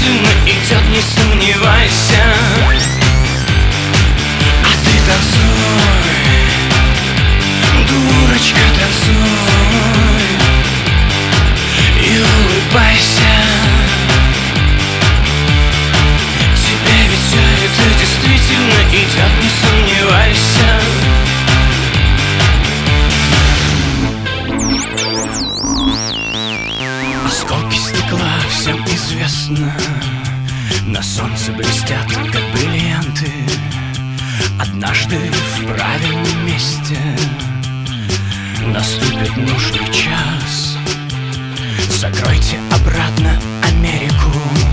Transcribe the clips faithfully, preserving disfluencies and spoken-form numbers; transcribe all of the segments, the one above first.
действительно идет, не сомневайся. А ты танцуй, дурочка, танцуй и улыбайся. Тебе ведь все это действительно идет, не сомневайся. Осколки стекла всем известно, на солнце блестят, как бриллианты. Однажды в правильном месте наступит нужный час. Закройте обратно Америку,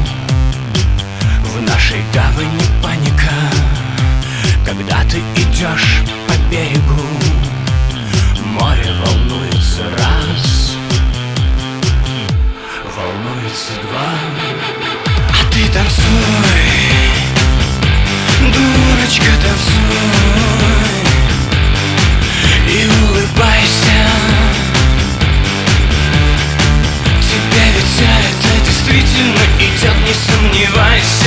в нашей гавани паника. Когда ты идешь по берегу, море волнуется раз, волнуется два. А ты танцуй, дурочка, танцуй и улыбайся. Тебе ведь все это действительно идет, не сомневайся.